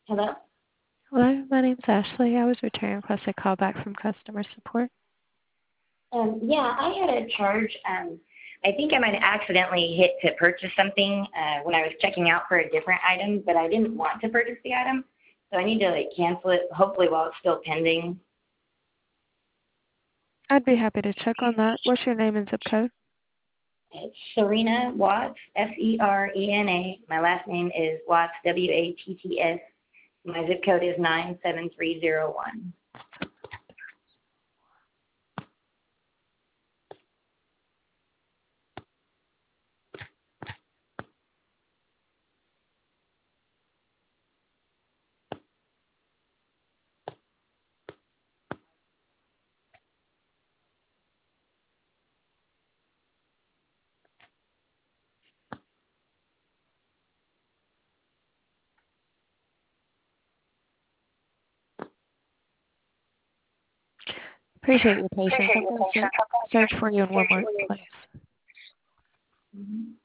Hello? Hello, my name's Ashley. I was returning request a call back from customer support. Yeah, I had a charge. I think I might have accidentally hit to purchase something when I was checking out for a different item, but I didn't want to purchase the item. So I need to cancel it, hopefully while it's still pending. I'd be happy to check on that. What's your name and zip code? It's Serena Watts, Serena. My last name is Watts, Watts. My zip code is 97301. Appreciate your patience. I'm going to search for you in one more place. Mhm.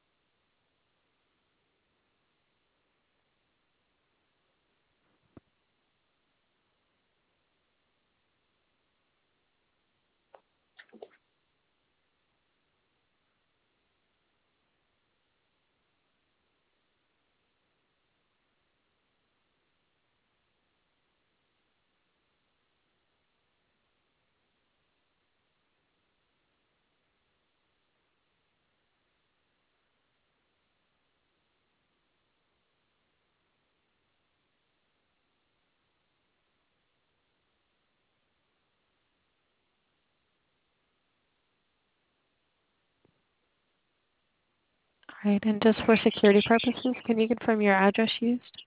All right, and just for security purposes, can you confirm your address used?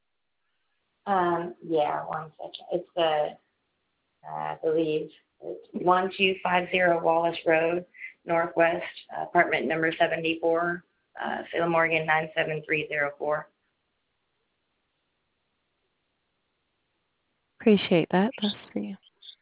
Yeah, one second. It's I believe it's 1250 Wallace Road, Northwest, apartment number 74, Salem, Oregon 97304. Appreciate that. Let's see.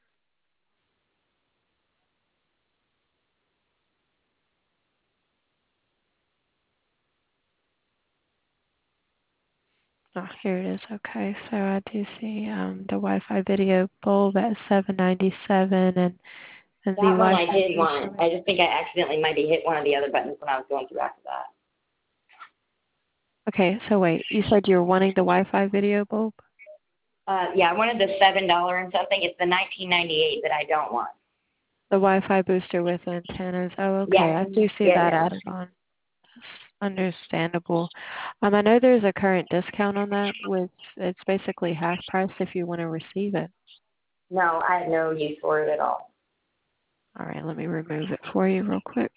Oh, here it is. Okay, so I do see the Wi-Fi video bulb at 797 and the That one I Wi-Fi did booster. want. I just think I accidentally might have hit one of the other buttons when I was going through after that. Okay, so wait, you said you're wanting the Wi-Fi video bulb? Yeah, I wanted the $7 and something. It's the 1998 that I don't want. The Wi-Fi booster with antennas. Oh, okay. Yes, I do see yes, that yes. added on. That's understandable. I know there's a current discount on that with it's basically half price if you want to receive it. No, I have no use for it at all. All right, let me remove it for you real quick.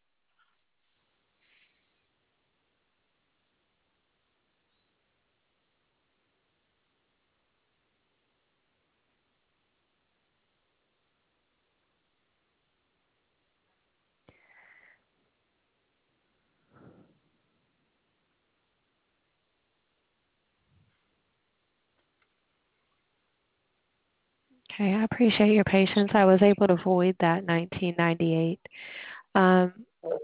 Okay, I appreciate your patience. I was able to void that 1998. Um,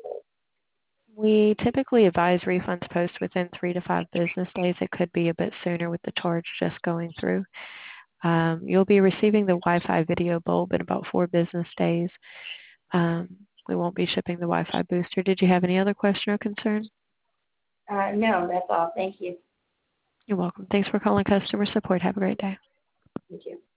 we typically advise refunds post within 3 to 5 business days. It could be a bit sooner with the charge just going through. You'll be receiving the Wi-Fi video bulb in about 4 business days. We won't be shipping the Wi-Fi booster. Did you have any other question or concern? No, that's all. Thank you. You're welcome. Thanks for calling customer support. Have a great day. Thank you.